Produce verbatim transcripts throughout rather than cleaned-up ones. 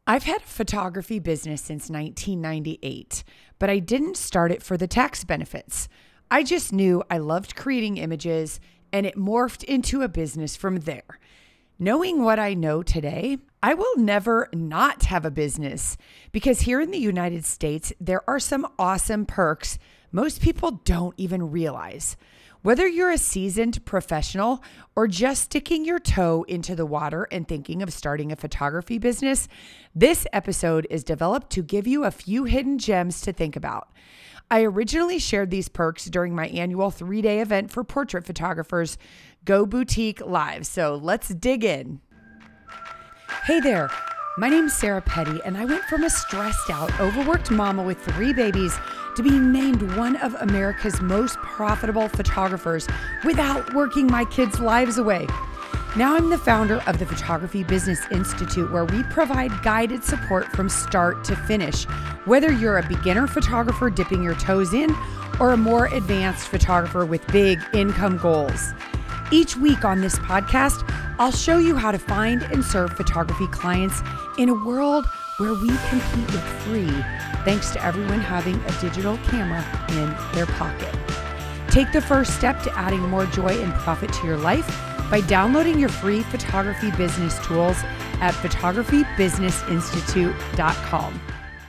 I've had a photography business since nineteen ninety-eight, but I didn't start it for the tax benefits. I just knew I loved creating images, and it morphed into a business from there. Knowing what I know today, I will never not have a business because here in the United States, there are some awesome perks most people don't even realize. Whether you're a seasoned professional or just sticking your toe into the water and thinking of starting a photography business, this episode is developed to give you a few hidden gems to think about. I originally shared these perks during my annual three-day event for portrait photographers, Go Boutique Live. So let's dig in. Hey there, my name's Sarah Petty, and I went from a stressed out, overworked mama with three babies to being named one of America's most profitable photographers without working my kids' lives away. Now I'm the founder of the Photography Business Institute, where we provide guided support from start to finish, whether you're a beginner photographer dipping your toes in or a more advanced photographer with big income goals. Each week on this podcast, I'll show you how to find and serve photography clients in a world where we compete with free, thanks to everyone having a digital camera in their pocket. Take the first step to adding more joy and profit to your life by downloading your free photography business tools at photography business institute dot com.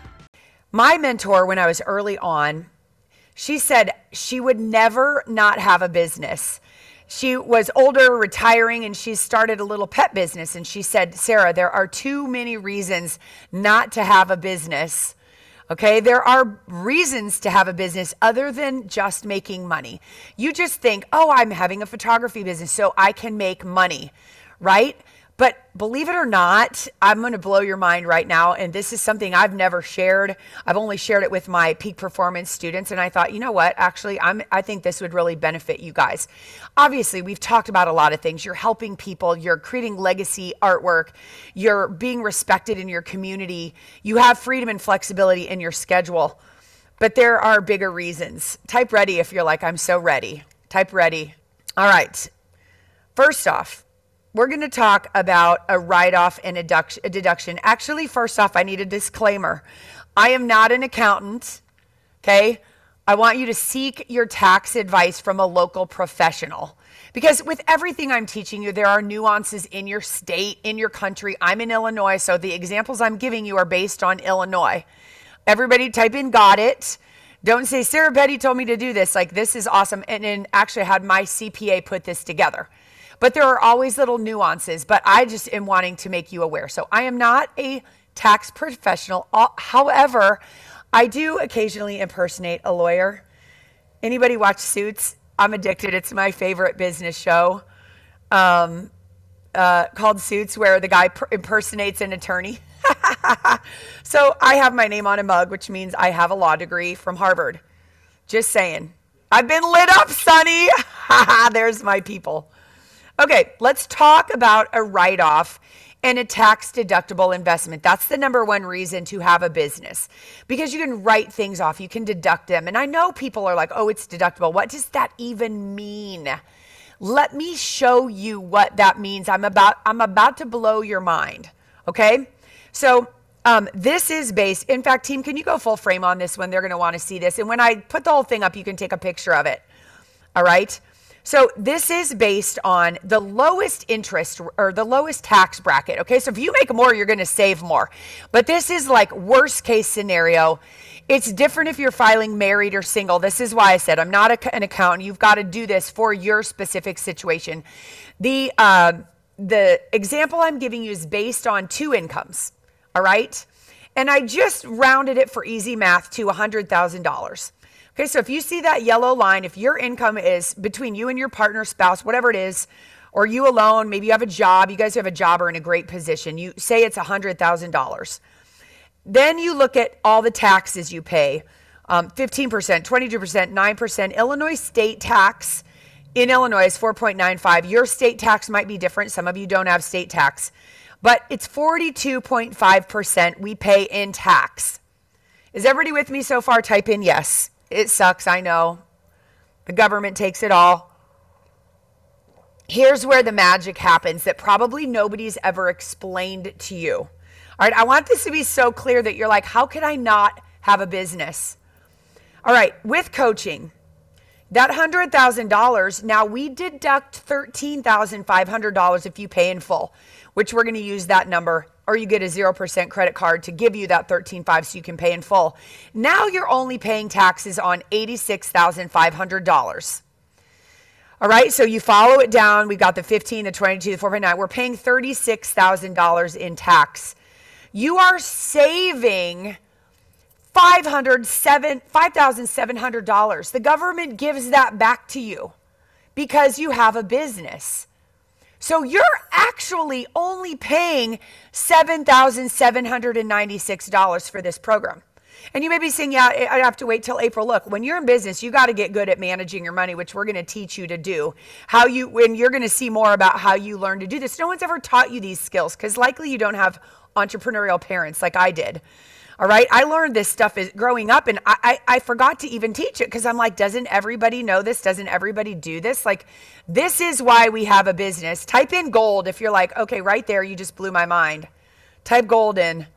My mentor, when I was early on, she said she would never not have a business. She was older, retiring, and she started a little pet business. And she said, Sarah, there are too many reasons not to have a business. Okay, there are reasons to have a business other than just making money. You just think, oh, I'm having a photography business so I can make money, right? But believe it or not, I'm going to blow your mind right now. And this is something I've never shared. I've only shared it with my peak performance students. And I thought, you know what, actually, I'm, I think this would really benefit you guys. Obviously, we've talked about a lot of things. You're helping people. You're creating legacy artwork. You're being respected in your community. You have freedom and flexibility in your schedule. But there are bigger reasons. Type ready if you're like, I'm so ready. Type ready. All right. First off, we're going to talk about a write-off and a deduction. Actually, first off, I need a disclaimer. I am not an accountant, okay? I want you to seek your tax advice from a local professional. Because with everything I'm teaching you, there are nuances in your state, in your country. I'm in Illinois, so the examples I'm giving you are based on Illinois. Everybody type in got it. Don't say, Sarah Petty told me to do this. Like, this is awesome. And then actually had my C P A put this together. But there are always little nuances, but I just am wanting to make you aware. So I am not a tax professional. However, I do occasionally impersonate a lawyer. Anybody watch Suits? I'm addicted. It's my favorite business show um, uh, called Suits, where the guy per- impersonates an attorney. So I have my name on a mug, which means I have a law degree from Harvard. Just saying. I've been lit up, Sonny. There's my people. Okay, let's talk about a write-off and a tax-deductible investment. That's the number one reason to have a business, because you can write things off, you can deduct them. And I know people are like, oh, it's deductible. What does that even mean? Let me show you what that means. I'm about, I'm about to blow your mind, okay? So um, this is based, in fact, team, can you go full frame on this one? They're gonna wanna see this. And when I put the whole thing up, you can take a picture of it, all right? So this is based on the lowest interest or the lowest tax bracket. Okay, so if you make more, you're going to save more. But this is like worst case scenario. It's different if you're filing married or single. This is why I said I'm not a, an accountant. You've got to do this for your specific situation. The uh, the example I'm giving you is based on two incomes. All right, and I just rounded it for easy math to one hundred thousand dollars. Okay, so if you see that yellow line, if your income is between you and your partner, spouse, whatever it is, or you alone, maybe you have a job, you guys have a job or in a great position, you say it's one hundred thousand dollars. Then you look at all the taxes you pay, um, fifteen percent, twenty-two percent, nine percent. Illinois state tax in Illinois is four point nine five. Your state tax might be different. Some of you don't have state tax, but it's forty-two point five percent we pay in tax. Is everybody with me so far? Type in yes. It sucks, I know. The government takes it all. Here's where the magic happens that probably nobody's ever explained to you. All right, I want this to be so clear that you're like, how could I not have a business? All right, with coaching, that one hundred thousand dollars, now we deduct thirteen thousand five hundred dollars if you pay in full, which we're going to use that number, or you get a zero percent credit card to give you that thirteen thousand five hundred dollars so you can pay in full. Now you're only paying taxes on eighty-six thousand five hundred dollars. All right, so you follow it down. We've got the fifteen, the twenty-two, the four point nine. We're paying thirty-six thousand dollars in tax. You are saving five thousand seven hundred dollars. The government gives that back to you because you have a business. So you're actually only paying seven thousand seven hundred ninety-six dollars for this program. And you may be saying, yeah, I have to wait till April. Look, when you're in business, you got to get good at managing your money, which we're going to teach you to do. How you, when you're going to see more about how you learn to do this. No one's ever taught you these skills because likely you don't have entrepreneurial parents like I did. All right. I learned this stuff is growing up and I, I, I forgot to even teach it because I'm like, doesn't everybody know this? Doesn't everybody do this? Like, this is why we have a business. Type in gold if you're like, okay, right there, you just blew my mind. Type gold in.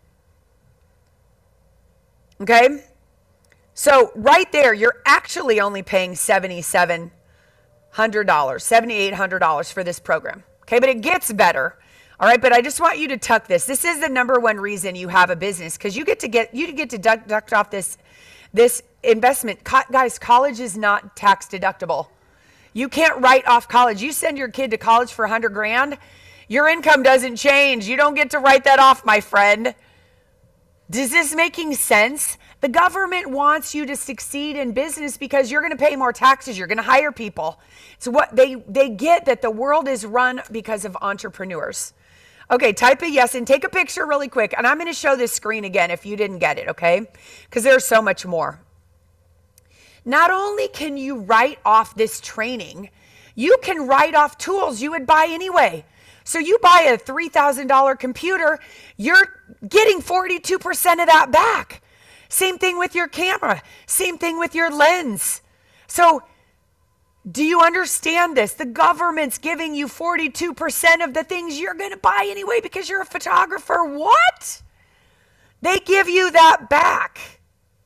Okay. So right there, you're actually only paying seven thousand seven hundred dollars, seven thousand eight hundred dollars for this program. Okay. But it gets better. All right, but I just want you to tuck this. This is the number one reason you have a business because you get to get you get to deduct off this this investment. Co- guys, college is not tax deductible. You can't write off college. You send your kid to college for a hundred grand, your income doesn't change. You don't get to write that off, my friend. Is this making sense? The government wants you to succeed in business because you're going to pay more taxes. You're going to hire people. So what they they get that the world is run because of entrepreneurs. Okay, type a yes and take a picture really quick. And I'm going to show this screen again if you didn't get it, okay? Because there's so much more. Not only can you write off this training, you can write off tools you would buy anyway. So you buy a three thousand dollars computer, you're getting forty-two percent of that back. Same thing with your camera. Same thing with your lens. So do you understand this? The government's giving you forty-two percent of the things you're going to buy anyway because you're a photographer. What? They give you that back.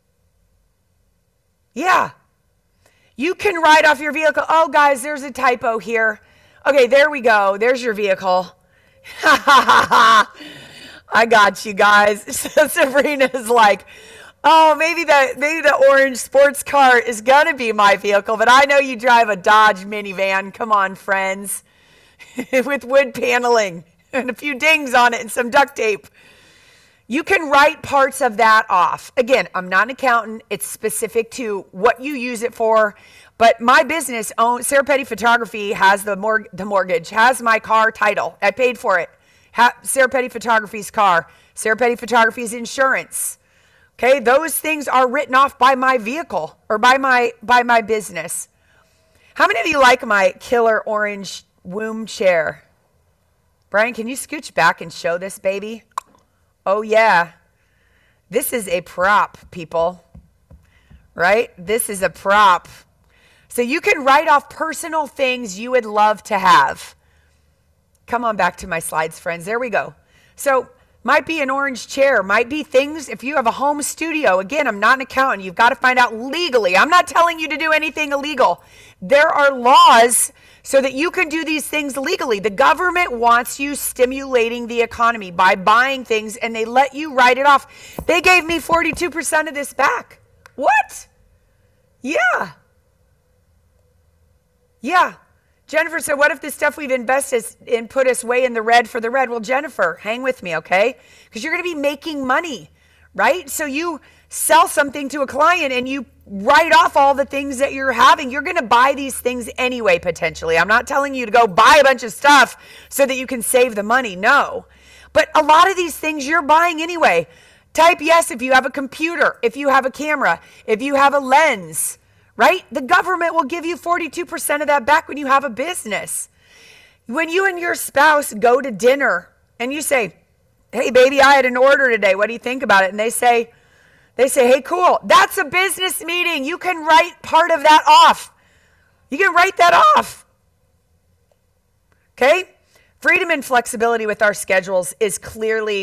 Yeah. You can write off your vehicle. Oh, guys, there's a typo here. Okay, there we go. There's your vehicle. I got you guys. So Sabrina's like, oh, maybe the maybe the orange sports car is going to be my vehicle, but I know you drive a Dodge minivan. Come on, friends. With wood paneling and a few dings on it and some duct tape. You can write parts of that off. Again, I'm not an accountant. It's specific to what you use it for. But my business, own, Sarah Petty Photography, has the, mor- the mortgage, has my car title. I paid for it. Ha- Sarah Petty Photography's car. Sarah Petty Photography's insurance. Okay, those things are written off by my vehicle or by my by my business. How many of you like my killer orange womb chair? Brian, can you scooch back and show this baby? Oh, yeah. This is a prop, people. Right? This is a prop. So you can write off personal things you would love to have. Come on back to my slides, friends. There we go. So might be an orange chair, might be things, if you have a home studio. Again, I'm not an accountant. You've got to find out legally. I'm not telling you to do anything illegal. There are laws so that you can do these things legally. The government wants you stimulating the economy by buying things, and they let you write it off. They gave me forty-two percent of this back. What? Yeah. Yeah. Jennifer said, what if the stuff we've invested in put us way in the red for the red? Well, Jennifer, hang with me, okay? Because you're going to be making money, right? So you sell something to a client and you write off all the things that you're having. You're going to buy these things anyway, potentially. I'm not telling you to go buy a bunch of stuff so that you can save the money. No. But a lot of these things you're buying anyway. Type yes if you have a computer, if you have a camera, if you have a lens. Right? The government will give you forty-two percent of that back when you have a business. When you and your spouse go to dinner and you say, hey, baby, I had an order today. What do you think about it? And they say, they say, hey, cool. That's a business meeting. You can write part of that off. You can write that off. Okay? Freedom and flexibility with our schedules is clearly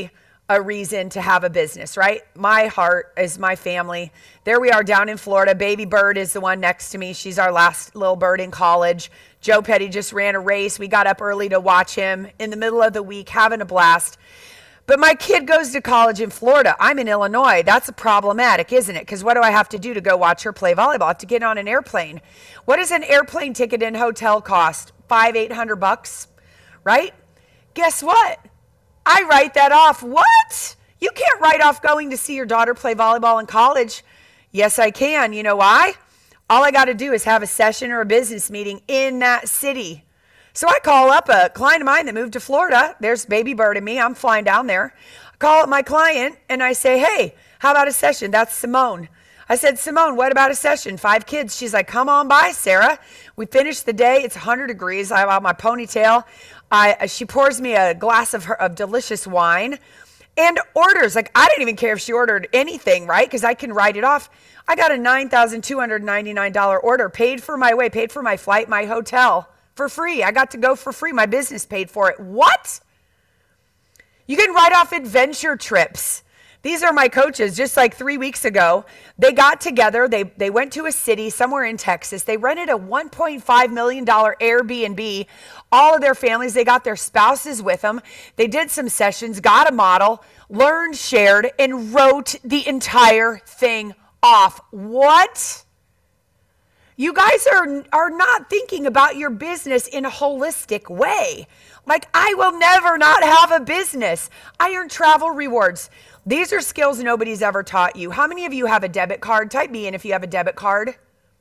a reason to have a business, right? My heart is my family. There we are down in Florida. Baby Bird is the one next to me. She's our last little bird in college. Joe Petty just ran a race. We got up early to watch him in the middle of the week, having a blast. But my kid goes to college in Florida. I'm in Illinois. That's problematic, isn't it? Because what do I have to do to go watch her play volleyball? I have to get on an airplane. What does an airplane ticket and hotel cost? Five, eight hundred bucks, right? Guess what? I write that off. What? You can't write off going to see your daughter play volleyball in college. Yes, I can. You know why? All I got to do is have a session or a business meeting in that city. So I call up a client of mine that moved to Florida. There's Baby Bird and me. I'm flying down there. I call up my client and I say, hey, how about a session? That's Simone. I said, Simone, what about a session? Five kids. She's like, come on by, Sarah. We finished the day. It's one hundred degrees. I have out my ponytail. I, she pours me a glass of her of delicious wine and orders. Like, I didn't even care if she ordered anything, right? Because I can write it off. I got a nine thousand two hundred ninety-nine dollars order, paid for my way, paid for my flight, my hotel for free. I got to go for free. My business paid for it. What? You can write off adventure trips. These are my coaches. Just like three weeks ago, they got together. They they went to a city somewhere in Texas. They rented a one point five million dollars Airbnb. All of their families, they got their spouses with them. They did some sessions, got a model, learned, shared, and wrote the entire thing off. What? You guys are, are not thinking about your business in a holistic way. Like, I will never not have a business. I earn travel rewards. These are skills nobody's ever taught you. How many of you have a debit card? Type me in if you have a debit card.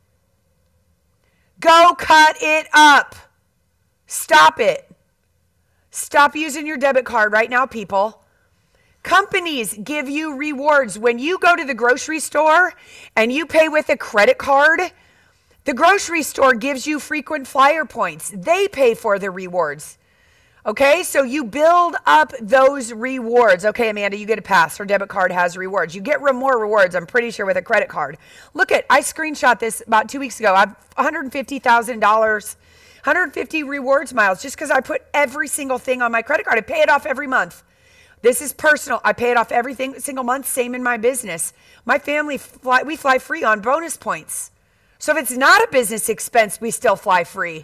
Go cut it up. Stop it. Stop using your debit card right now, people. Companies give you rewards. When you go to the grocery store and you pay with a credit card, the grocery store gives you frequent flyer points. They pay for the rewards. Okay, so you build up those rewards. Okay, Amanda, you get a pass. Her debit card has rewards. You get more rewards, I'm pretty sure, with a credit card. Look at, I screenshot this about two weeks ago. I have one hundred fifty thousand dollars, one hundred fifty rewards miles just because I put every single thing on my credit card. I pay it off every month. This is personal. I pay it off every single month. Same in my business. My family, fly, we fly free on bonus points. So if it's not a business expense, we still fly free.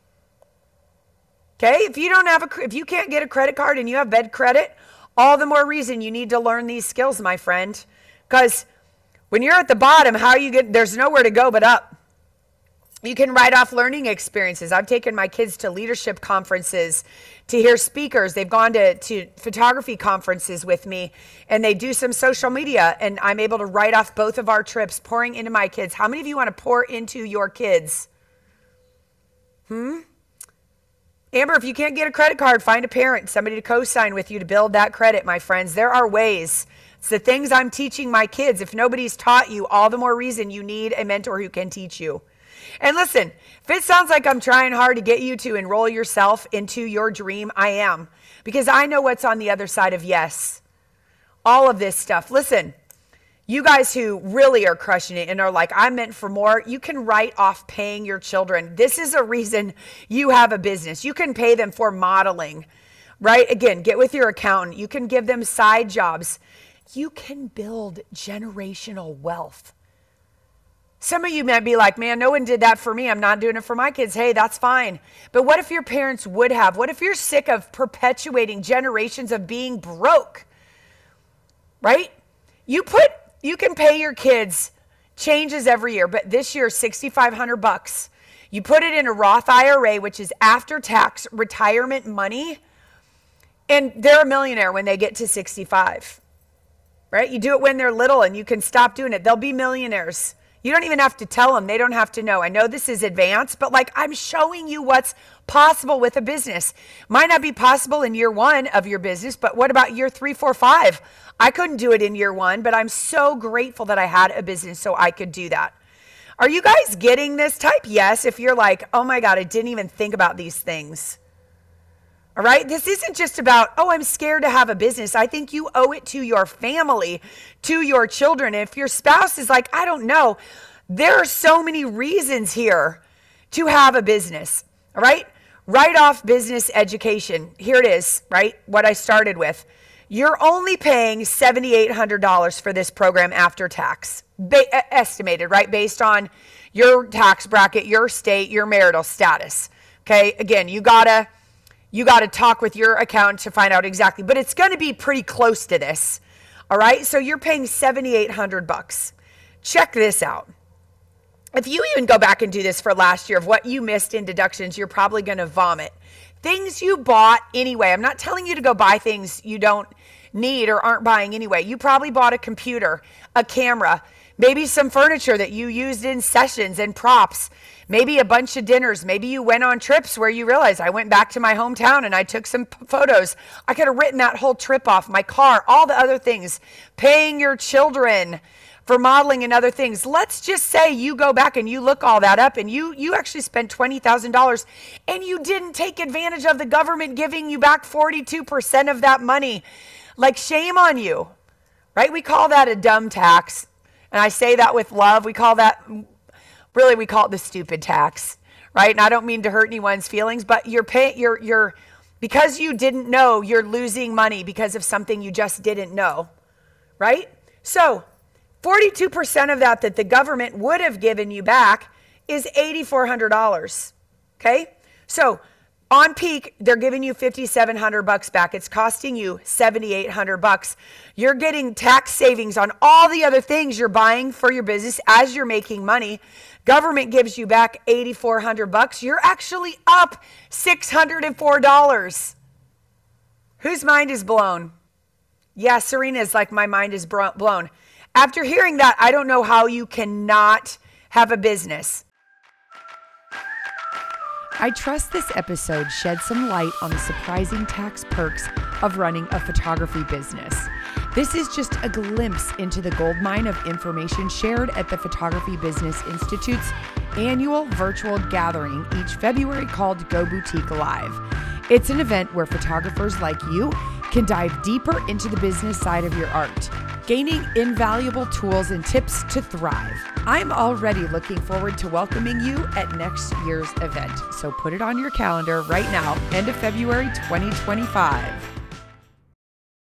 Okay, if you don't have a, if you can't get a credit card and you have bed credit, all the more reason you need to learn these skills, my friend. Because when you're at the bottom, how you get, there's nowhere to go but up. You can write off learning experiences. I've taken my kids to leadership conferences to hear speakers. They've gone to, to photography conferences with me, and they do some social media, and I'm able to write off both of our trips, pouring into my kids. How many of you want to pour into your kids? Hmm? Amber, if you can't get a credit card, find a parent, somebody to co-sign with you to build that credit, my friends. There are ways. It's the things I'm teaching my kids. If nobody's taught you, all the more reason you need a mentor who can teach you. And listen, if it sounds like I'm trying hard to get you to enroll yourself into your dream, I am. Because I know what's on the other side of yes. All of this stuff. Listen, you guys who really are crushing it and are like, I'm meant for more, you can write off paying your children. This is a reason you have a business. You can pay them for modeling, right? Again, get with your accountant. You can give them side jobs. You can build generational wealth. Some of you might be like, man, no one did that for me. I'm not doing it for my kids. Hey, that's fine. But what if your parents would have? What if you're sick of perpetuating generations of being broke, right? You put, you can pay your kids, changes every year, but this year, sixty-five hundred bucks. You put it in a Roth I R A, which is after tax retirement money, and they're a millionaire when they get to sixty-five, right? You do it when they're little and you can stop doing it. They'll be millionaires. You don't even have to tell them. They don't have to know. I know this is advanced, but like I'm showing you what's possible with a business. Might not be possible in year one of your business, but what about year three, four, five? I couldn't do it in year one, but I'm so grateful that I had a business so I could do that. Are you guys getting this? Type yes if you're like, oh my God, I didn't even think about these things. All right. This isn't just about, oh, I'm scared to have a business. I think you owe it to your family, to your children. And if your spouse is like, I don't know, there are so many reasons here to have a business. All right. Write off business education. Here it is, right? What I started with. You're only paying seven thousand eight hundred dollars for this program after tax, ba- estimated, right? Based on your tax bracket, your state, your marital status. Okay. Again, you gotta, you gotta talk with your accountant to find out exactly, but it's going to be pretty close to this. All right. So you're paying seven thousand eight hundred bucks. Check this out. If you even go back and do this for last year of what you missed in deductions, you're probably going to vomit. Things you bought anyway. I'm not telling you to go buy things you don't need or aren't buying anyway. You probably bought a computer, a camera, maybe some furniture that you used in sessions and props, maybe a bunch of dinners. Maybe you went on trips where you realized I went back to my hometown and I took some p- photos. I could have written that whole trip off, my car, all the other things, paying your children for modeling and other things. Let's just say you go back and you look all that up and you you actually spent twenty thousand dollars and you didn't take advantage of the government giving you back forty-two percent of that money. Like, shame on you, right? We call that a dumb tax. And I say that with love. We call that, really, we call it the stupid tax, right? And I don't mean to hurt anyone's feelings, but you're paying, you're, you're, because you didn't know, you're losing money because of something you just didn't know, right? So, forty-two percent of that that the government would have given you back is eight thousand four hundred dollars. Okay? So on peak, they're giving you five thousand seven hundred bucks back. It's costing you seven thousand eight hundred bucks. You're getting tax savings on all the other things you're buying for your business as you're making money. Government gives you back eight thousand four hundred bucks. You're actually up six hundred four dollars. Whose mind is blown? Yeah, Serena's like, my mind is bro- blown. After hearing that, I don't know how you cannot have a business. I trust this episode shed some light on the surprising tax perks of running a photography business. This is just a glimpse into the goldmine of information shared at the Photography Business Institute's annual virtual gathering each February called Go Boutique Live. It's an event where photographers like you can dive deeper into the business side of your art, gaining invaluable tools and tips to thrive. I'm already looking forward to welcoming you at next year's event. So put it on your calendar right now, end of February twenty twenty-five.